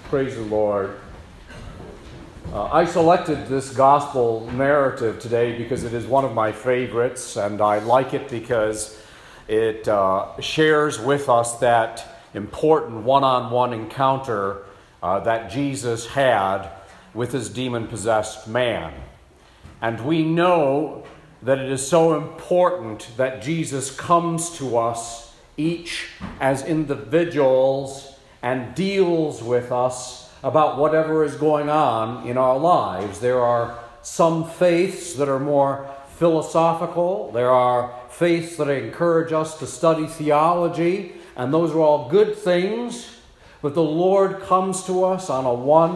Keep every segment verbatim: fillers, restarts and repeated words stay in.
Praise the Lord. Uh, I selected this gospel narrative today because it is one of my favorites, and I like it because it uh, shares with us that important one-on-one encounter uh, that Jesus had with his demon-possessed man. And we know that it is so important that Jesus comes to us each as individuals and deals with us about whatever is going on in our lives. There are some faiths that are more philosophical. There are faiths that encourage us to study theology, and those are all good things. But the Lord comes to us on a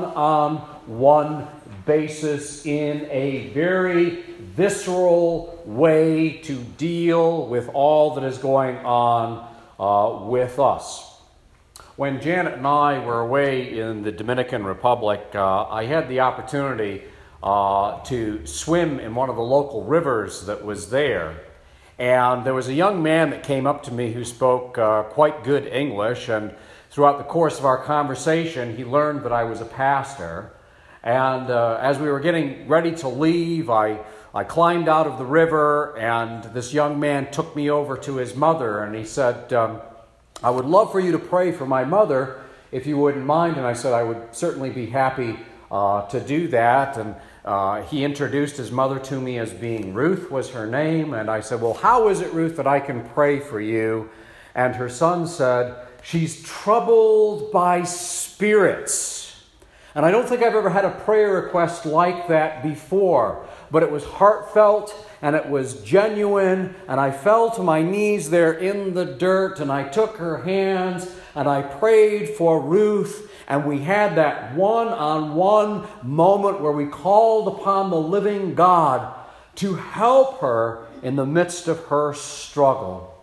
one-on-one basis in a very visceral way to deal with all that is going on uh, with us. When Janet and I were away in the Dominican Republic, uh, I had the opportunity uh, to swim in one of the local rivers that was there. And there was a young man that came up to me who spoke uh, quite good English, and throughout the course of our conversation, he learned that I was a pastor. And uh, as we were getting ready to leave, I, I climbed out of the river, and this young man took me over to his mother, and he said, um, I would love for you to pray for my mother, if you wouldn't mind. And I said I would certainly be happy uh, to do that. And uh, he introduced his mother to me as being Ruth was her name. And I said, well, how is it, Ruth, that I can pray for you? And her son said, she's troubled by spirits. And I don't think I've ever had a prayer request like that before, but it was heartfelt and it was genuine, and I fell to my knees there in the dirt, and I took her hands and I prayed for Ruth, and we had that one-on-one moment where we called upon the living God to help her in the midst of her struggle.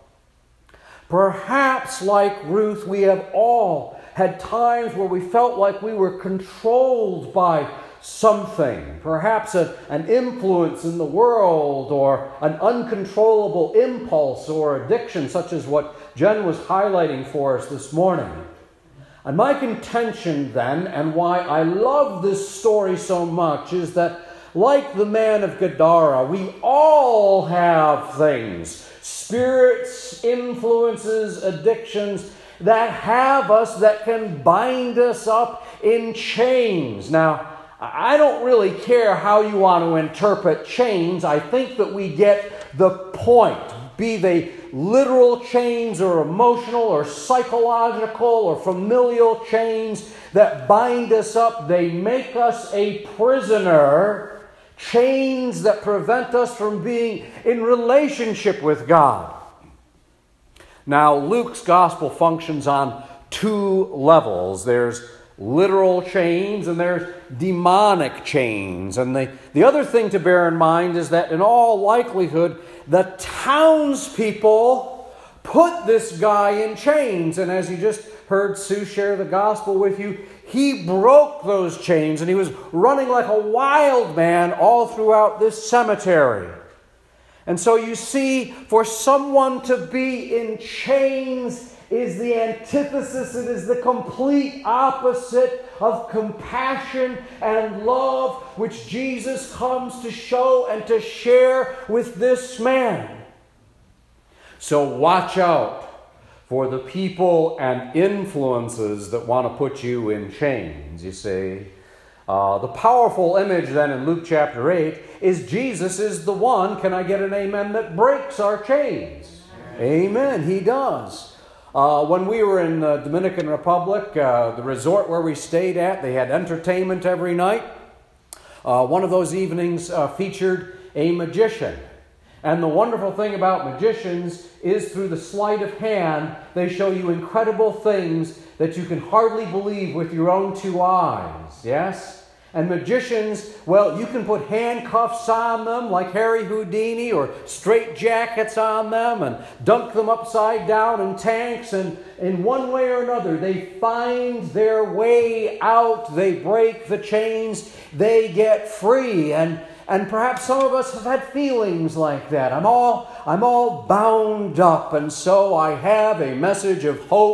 Perhaps like Ruth, we have all had times where we felt like we were controlled by something, perhaps a, an influence in the world, or an uncontrollable impulse or addiction, such as what Jen was highlighting for us this morning. And my contention then, and why I love this story so much, is that like the man of Gadara, we all have things, spirits, influences, addictions, that have us, that can bind us up in chains. Now, I don't really care how you want to interpret chains. I think that we get the point. Be they literal chains or emotional or psychological or familial chains that bind us up. They make us a prisoner. Chains that prevent us from being in relationship with God. Now, Luke's gospel functions on two levels. There's literal chains and there's demonic chains. And the, the other thing to bear in mind is that in all likelihood, the townspeople put this guy in chains. And as you just heard Sue share the gospel with you, he broke those chains and he was running like a wild man all throughout this cemetery. And so you see, for someone to be in chains is the antithesis, it is the complete opposite of compassion and love, which Jesus comes to show and to share with this man. So watch out for the people and influences that want to put you in chains, you see. Uh, the powerful image then in Luke chapter eight is Jesus is the one, can I get an amen, that breaks our chains. Amen, he does. Uh, when we were in the Dominican Republic, uh, the resort where we stayed at, they had entertainment every night. Uh, one of those evenings uh, featured a magician. And the wonderful thing about magicians is through the sleight of hand, they show you incredible things that you can hardly believe with your own two eyes. Yes? And magicians, well, you can put handcuffs on them like Harry Houdini, or straight jackets on them and dunk them upside down in tanks, and in one way or another they find their way out, they break the chains, they get free. And and perhaps some of us have had feelings like that. I'm all I'm all bound up, and so I have a message of hope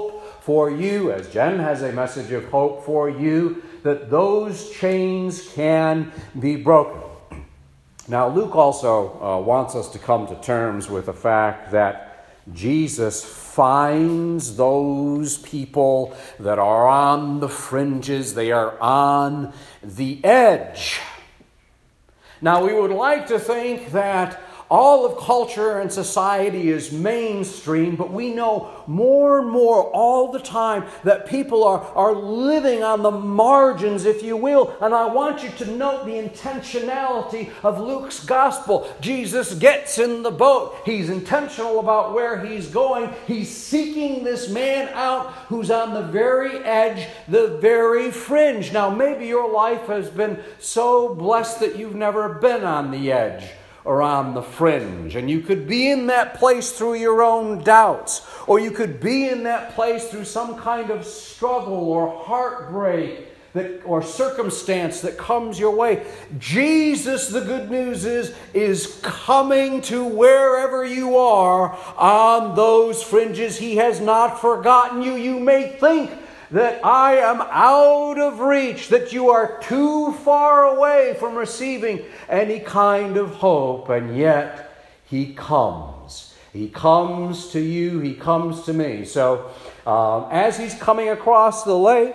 for you, as Jen has a message of hope for you, that those chains can be broken. Now, Luke also uh, wants us to come to terms with the fact that Jesus finds those people that are on the fringes, they are on the edge. Now, we would like to think that all of culture and society is mainstream, but we know more and more all the time that people are, are living on the margins, if you will. And I want you to note the intentionality of Luke's gospel. Jesus gets in the boat. He's intentional about where he's going. He's seeking this man out who's on the very edge, the very fringe. Now, maybe your life has been so blessed that you've never been on the edge or on the fringe. And you could be in that place through your own doubts, or you could be in that place through some kind of struggle or heartbreak that, or circumstance that comes your way. Jesus, the good news is, is coming to wherever you are on those fringes. He has not forgotten you. You may think that I am out of reach, that you are too far away from receiving any kind of hope, and yet He comes. He comes to you, He comes to me. So, um, as He's coming across the lake,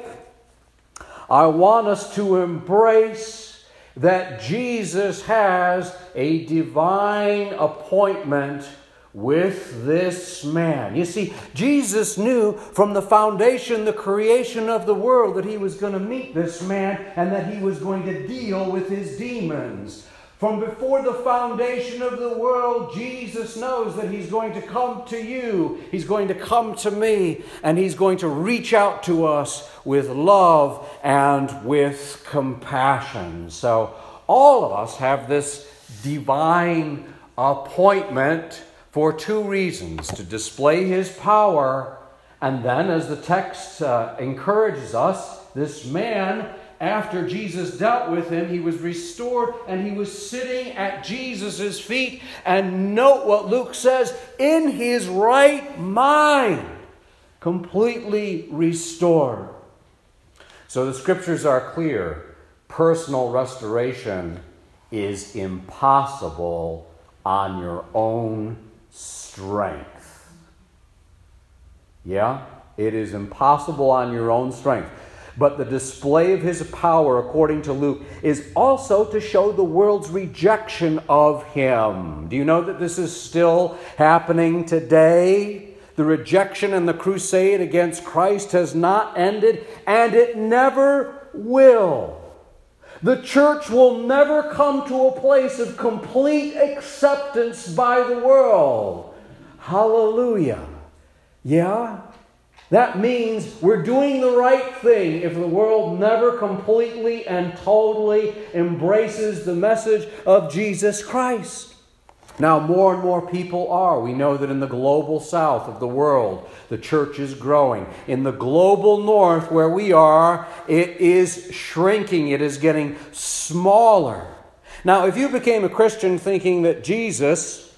I want us to embrace that Jesus has a divine appointment with this man. You see, Jesus knew from the foundation, the creation of the world, that He was going to meet this man and that He was going to deal with his demons. From before the foundation of the world, Jesus knows that He's going to come to you, He's going to come to me, and He's going to reach out to us with love and with compassion. So all of us have this divine appointment for two reasons: to display His power, and then, as the text uh, encourages us, this man, after Jesus dealt with him, he was restored and he was sitting at Jesus' feet. And note what Luke says, in his right mind, completely restored. So the scriptures are clear. Personal restoration is impossible on your own strength. Yeah, it is impossible on your own strength. But the display of His power, according to Luke, is also to show the world's rejection of Him. Do you know that this is still happening today? The rejection and the crusade against Christ has not ended, and it never will. The church will never come to a place of complete acceptance by the world. Hallelujah. Yeah? That means we're doing the right thing if the world never completely and totally embraces the message of Jesus Christ. Now, more and more people are. We know that in the global south of the world, the church is growing. In the global north, where we are, it is shrinking. It is getting smaller. Now, if you became a Christian thinking that Jesus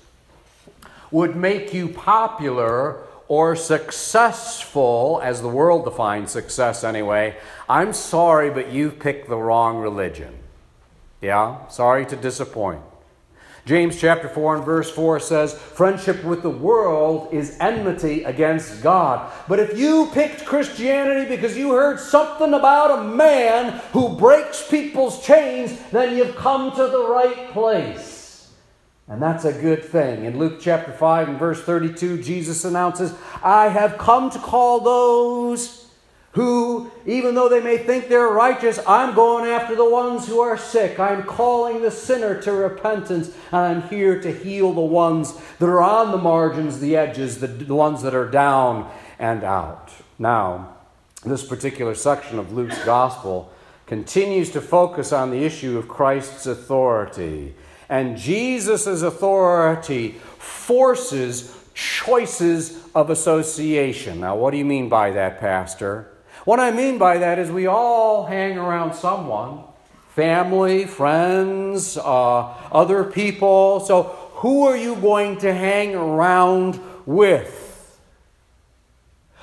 would make you popular or successful, as the world defines success anyway, I'm sorry, but you've picked the wrong religion. Yeah? Sorry to disappoint. James chapter four and verse four says, friendship with the world is enmity against God. But if you picked Christianity because you heard something about a man who breaks people's chains, then you've come to the right place. And that's a good thing. In Luke chapter five and verse thirty-two, Jesus announces, I have come to call those who, even though they may think they're righteous, I'm going after the ones who are sick. I'm calling the sinner to repentance. And I'm here to heal the ones that are on the margins, the edges, the, the ones that are down and out. Now, this particular section of Luke's gospel continues to focus on the issue of Christ's authority. And Jesus' authority forces choices of association. Now, what do you mean by that, Pastor? What I mean by that is we all hang around someone. Family, friends, uh, other people. So who are you going to hang around with?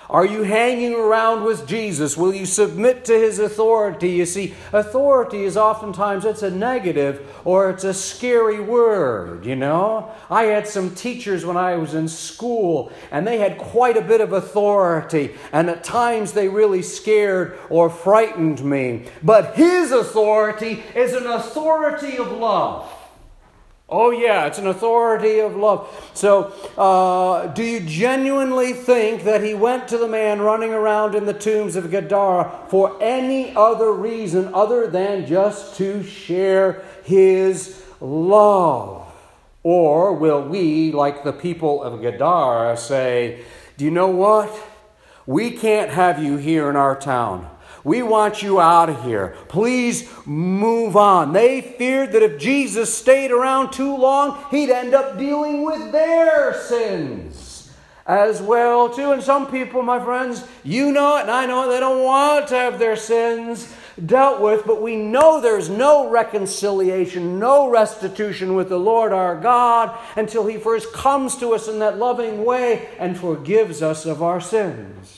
Are you hanging around with Jesus? Will you submit to His authority? You see, authority is oftentimes, it's a negative or it's a scary word, you know. I had some teachers when I was in school, and they had quite a bit of authority, and at times they really scared or frightened me. But His authority is an authority of love. Oh yeah, it's an authority of love. So, uh, do you genuinely think that He went to the man running around in the tombs of Gadara for any other reason other than just to share His love? Or will we, like the people of Gadara, say, do you know what? We can't have you here in our town. We want you out of here. Please move on. They feared that if Jesus stayed around too long, He'd end up dealing with their sins as well, too. And some people, my friends, you know it and I know it, they don't want to have their sins dealt with, but we know there's no reconciliation, no restitution with the Lord our God until He first comes to us in that loving way and forgives us of our sins.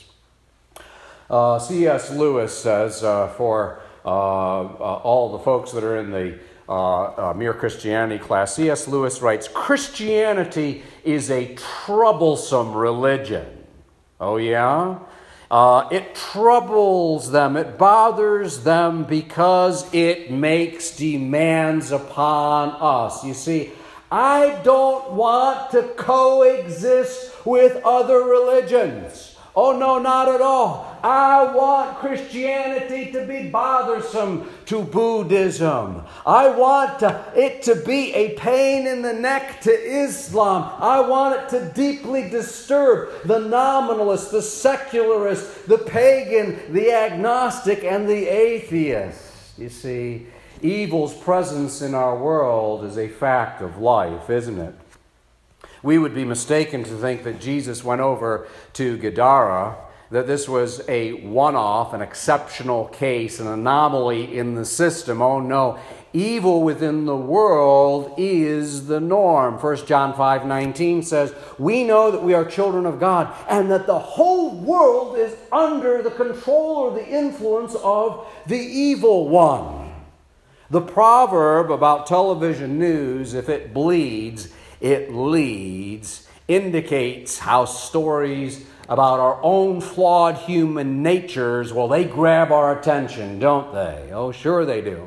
Uh, C S Lewis says, uh, for uh, uh, all the folks that are in the uh, uh, Mere Christianity class, C S Lewis writes, Christianity is a troublesome religion. Oh yeah? Uh, it troubles them, it bothers them because it makes demands upon us. You see, I don't want to coexist with other religions. Oh no, not at all. I want Christianity to be bothersome to Buddhism. I want to, it to be a pain in the neck to Islam. I want it to deeply disturb the nominalist, the secularist, the pagan, the agnostic, and the atheist. You see, evil's presence in our world is a fact of life, isn't it? We would be mistaken to think that Jesus went over to Gadara, that this was a one-off, an exceptional case, an anomaly in the system. Oh no, evil within the world is the norm. First John five nineteen says, we know that we are children of God and that the whole world is under the control or the influence of the evil one. The proverb about television news, if it bleeds, it leads, indicates how stories about our own flawed human natures, well, they grab our attention, don't they? Oh, sure they do.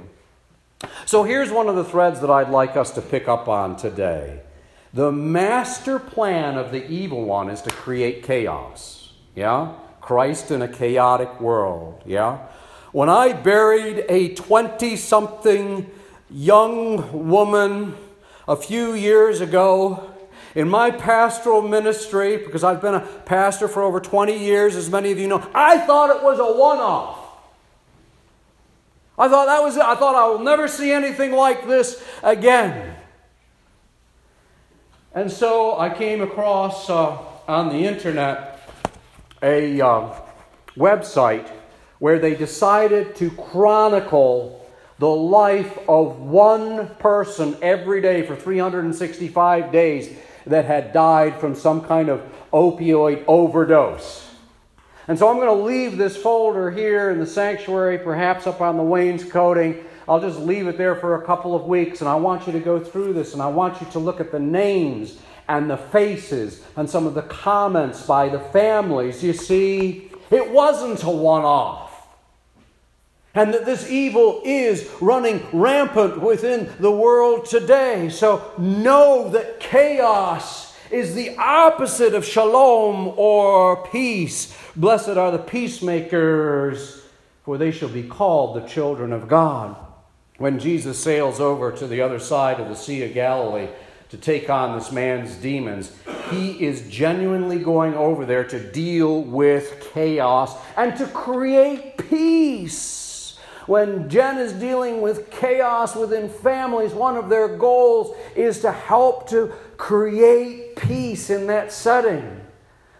So here's one of the threads that I'd like us to pick up on today. The master plan of the evil one is to create chaos. Yeah? Christ in a chaotic world. Yeah? When I buried a twenty-something young woman a few years ago in my pastoral ministry, because I've been a pastor for over twenty years, as many of you know, I thought it was a one-off. I thought that was it. I thought I will never see anything like this again. And so I came across uh, on the internet a uh, website where they decided to chronicle the life of one person every day for three hundred sixty-five days that had died from some kind of opioid overdose. And so I'm going to leave this folder here in the sanctuary, perhaps up on the wainscoting. I'll just leave it there for a couple of weeks, and I want you to go through this, and I want you to look at the names and the faces and some of the comments by the families. You see, it wasn't a one-off. And that this evil is running rampant within the world today. So know that chaos is the opposite of shalom or peace. Blessed are the peacemakers, for they shall be called the children of God. When Jesus sails over to the other side of the Sea of Galilee to take on this man's demons, he is genuinely going over there to deal with chaos and to create peace. When Jen is dealing with chaos within families, one of their goals is to help to create peace in that setting.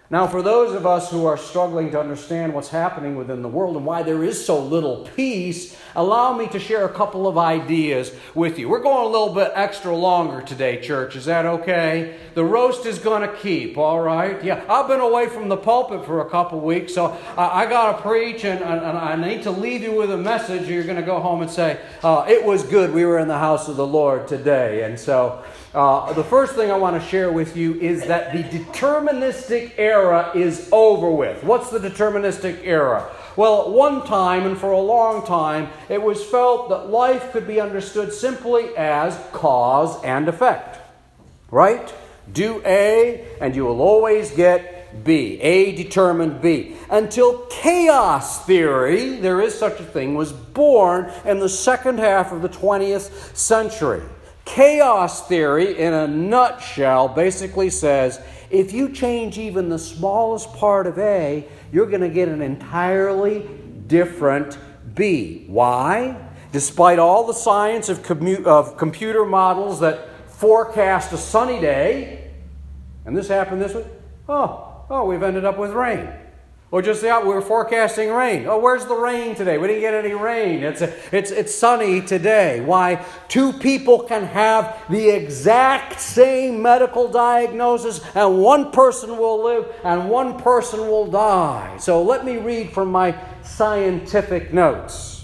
Now, for those of us who are struggling to understand what's happening within the world and why there is so little peace, allow me to share a couple of ideas with you. We're going a little bit extra longer today, church. Is that okay? The roast is going to keep, all right? Yeah, I've been away from the pulpit for a couple weeks, so I, I got to preach, and, and, and I need to leave you with a message. You're going to go home and say, uh, it was good. We were in the house of the Lord today. And so uh, the first thing I want to share with you is that the deterministic era is over with. What's the deterministic era? Well, at one time and for a long time, it was felt that life could be understood simply as cause and effect. Right? Do A and you will always get B. A determined B. Until chaos theory, there is such a thing, was born in the second half of the twentieth century. Chaos theory, in a nutshell, basically says if you change even the smallest part of A, you're going to get an entirely different B. Why? Despite all the science of, commu- of computer models that forecast a sunny day, and this happened this week, oh, oh, we've ended up with rain. Or just the opposite, we were forecasting rain. Oh, where's the rain today? We didn't get any rain. It's, a, it's, it's sunny today. Why? Two people can have the exact same medical diagnosis, and one person will live and one person will die. So let me read from my scientific notes.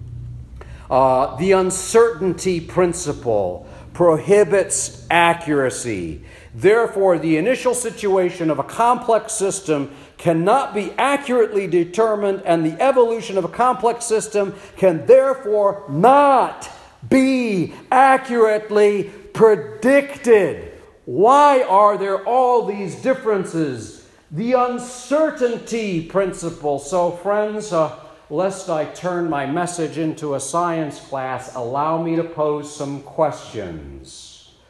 Uh, the uncertainty principle prohibits accuracy. Therefore, the initial situation of a complex system cannot be accurately determined, and the evolution of a complex system can therefore not be accurately predicted. Why are there all these differences? The uncertainty principle. So, friends, uh, lest I turn my message into a science class, allow me to pose some questions.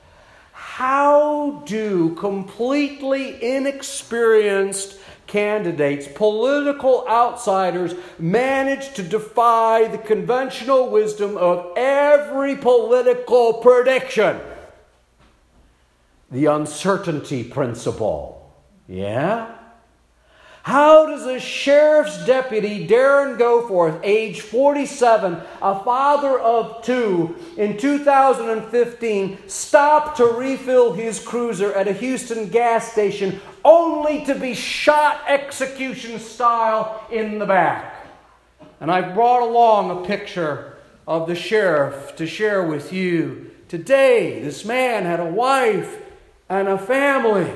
How do completely inexperienced candidates, political outsiders, manage to defy the conventional wisdom of every political prediction? The uncertainty principle. Yeah? How does a sheriff's deputy, Darren Goforth, age forty-seven, a father of two, in two thousand fifteen, stop to refill his cruiser at a Houston gas station only to be shot execution style in the back? And I've brought along a picture of the sheriff to share with you today. This man had a wife and a family.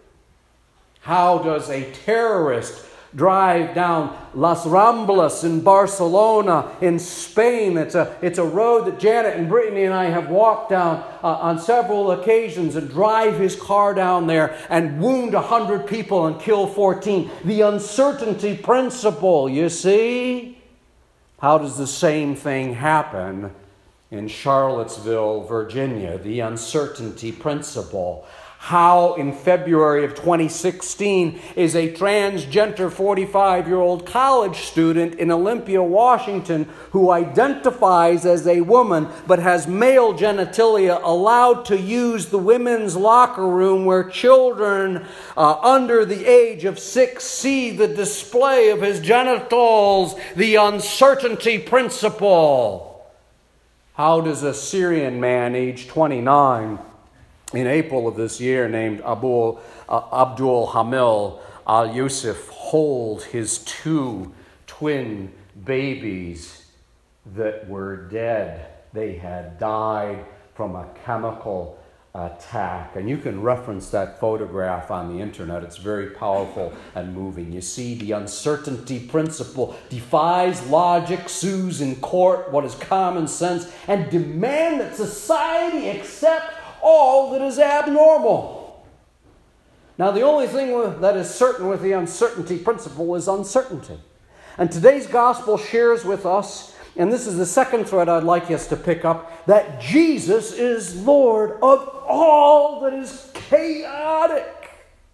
How does a terrorist drive down Las Ramblas in Barcelona, in Spain? It's a, it's a road that Janet and Brittany and I have walked down uh, on several occasions, and drive his car down there and wound one hundred people and kill fourteen. The uncertainty principle, you see? How does the same thing happen in Charlottesville, Virginia? The uncertainty principle. How in February of twenty sixteen is a transgender forty-five-year-old college student in Olympia, Washington, who identifies as a woman but has male genitalia, allowed to use the women's locker room where children uh, under the age of six see the display of his genitals? The uncertainty principle. How does a Syrian man, age twenty-nine, in April of this year, named Abu, uh, Abdul Hamil al-Yusuf, hold his two twin babies that were dead? They had died from a chemical attack. And you can reference that photograph on the internet. It's very powerful and moving. You see, the uncertainty principle defies logic, sues in court what is common sense, and demand that society accept all that is abnormal. Now, the only thing that is certain with the uncertainty principle is uncertainty. And today's gospel shares with us, and this is the second thread I'd like us to pick up, that Jesus is Lord of all that is chaotic.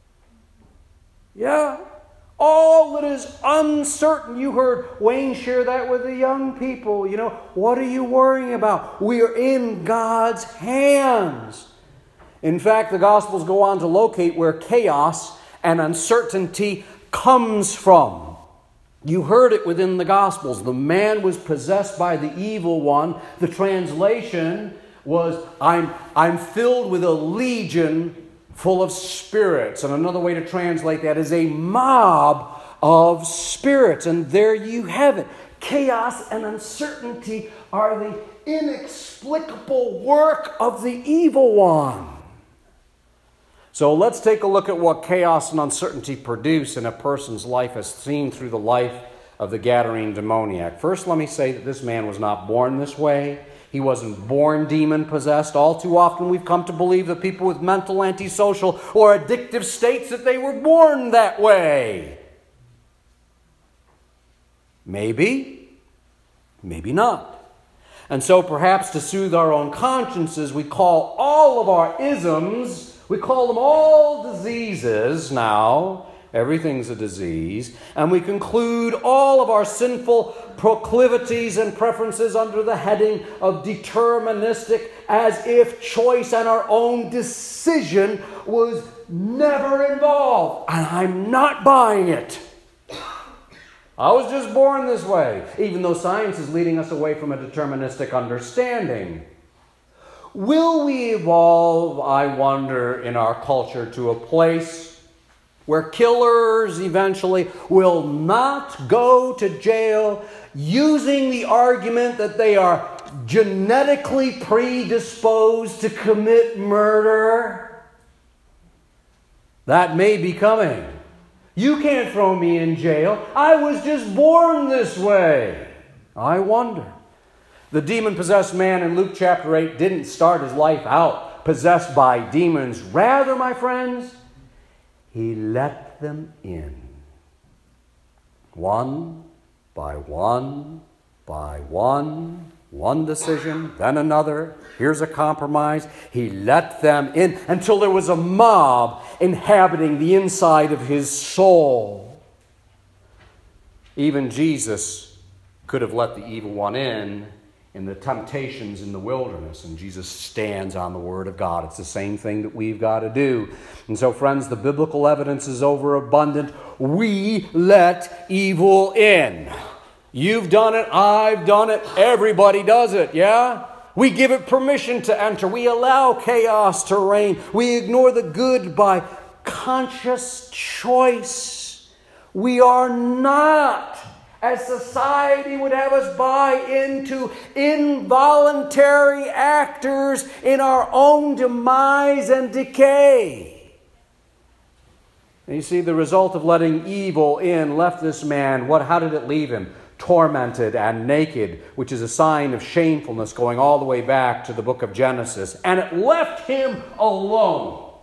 Yeah? All that is uncertain. You heard Wayne share that with the young people. You know, what are you worrying about? We are in God's hands. In fact, the Gospels go on to locate where chaos and uncertainty comes from. You heard it within the Gospels. The man was possessed by the evil one. The translation was, I'm, I'm filled with a legion full of spirits. And another way to translate that is a mob of spirits. And there you have it. Chaos and uncertainty are the inexplicable work of the evil one. So let's take a look at what chaos and uncertainty produce in a person's life as seen through the life of the Gadarene demoniac. First, let me say that this man was not born this way. He wasn't born demon-possessed. All too often we've come to believe that people with mental, antisocial, or addictive states that they were born that way. Maybe, maybe not. And so perhaps to soothe our own consciences, we call all of our isms, we call them all diseases now. Everything's a disease. And we conclude all of our sinful proclivities and preferences under the heading of deterministic, as if choice and our own decision was never involved. And I'm not buying it. I was just born this way, even though science is leading us away from a deterministic understanding. Will we evolve, I wonder, in our culture to a place where killers eventually will not go to jail using the argument that they are genetically predisposed to commit murder? That may be coming. You can't throw me in jail. I was just born this way. I wonder. The demon-possessed man in Luke chapter eight didn't start his life out possessed by demons. Rather, my friends, he let them in. One by one by one. One decision, then another. Here's a compromise. He let them in until there was a mob inhabiting the inside of his soul. Even Jesus could have let the evil one in in the temptations in the wilderness, and Jesus stands on the Word of God. It's the same thing that we've got to do. And so, friends, the biblical evidence is overabundant. We let evil in. You've done it, I've done it, everybody does it, yeah? We give it permission to enter. We allow chaos to reign. We ignore the good by conscious choice. We are not, as society would have us buy into, involuntary actors in our own demise and decay. And you see, the result of letting evil in left this man, what? How did it leave him? Tormented and naked, which is a sign of shamefulness going all the way back to the book of Genesis. And it left him alone.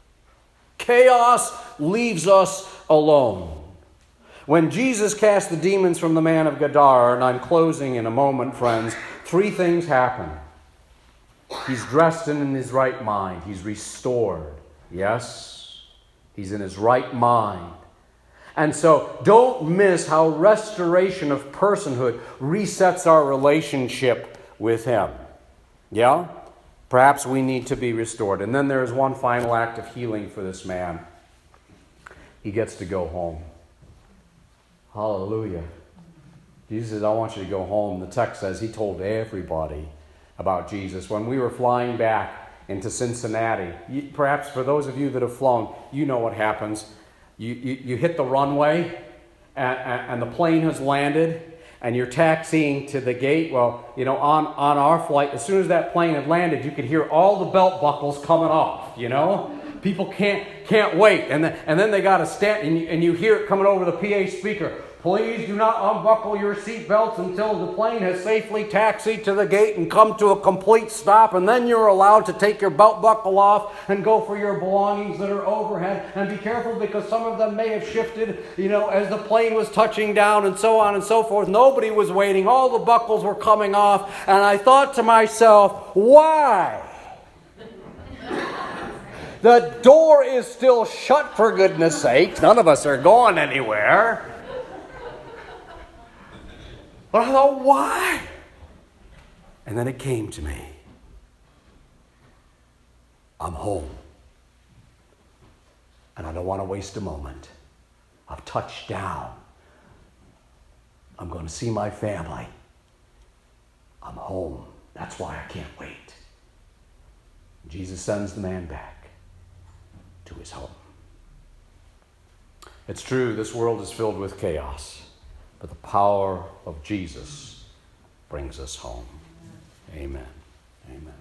Chaos leaves us alone. When Jesus cast the demons from the man of Gadara, and I'm closing in a moment, friends, three things happen. He's dressed and in his right mind. He's restored. Yes, he's in his right mind. And so don't miss how restoration of personhood resets our relationship with him. Yeah? Perhaps we need to be restored. And then there is one final act of healing for this man. He gets to go home. Hallelujah. Jesus says, I want you to go home. The text says he told everybody about Jesus. When we were flying back into Cincinnati, perhaps for those of you that have flown, you know what happens. You, you, you hit the runway, and, and the plane has landed, and you're taxiing to the gate. Well, you know, on, on our flight, as soon as that plane had landed, you could hear all the belt buckles coming off, you know? People can't can't wait. And then, and then they got to stand, and you, and you hear it coming over the P A speaker. Please do not unbuckle your seatbelts until the plane has safely taxied to the gate and come to a complete stop. And then you're allowed to take your belt buckle off and go for your belongings that are overhead. And be careful because some of them may have shifted, you know, as the plane was touching down and so on and so forth. Nobody was waiting. All the buckles were coming off. And I thought to myself, why? The door is still shut, for goodness sake. None of us are going anywhere. But I thought, why? And then it came to me. I'm home. And I don't want to waste a moment. I've touched down. I'm going to see my family. I'm home. That's why I can't wait. Jesus sends the man back to his home. It's true, this world is filled with chaos, but the power of Jesus brings us home. Amen.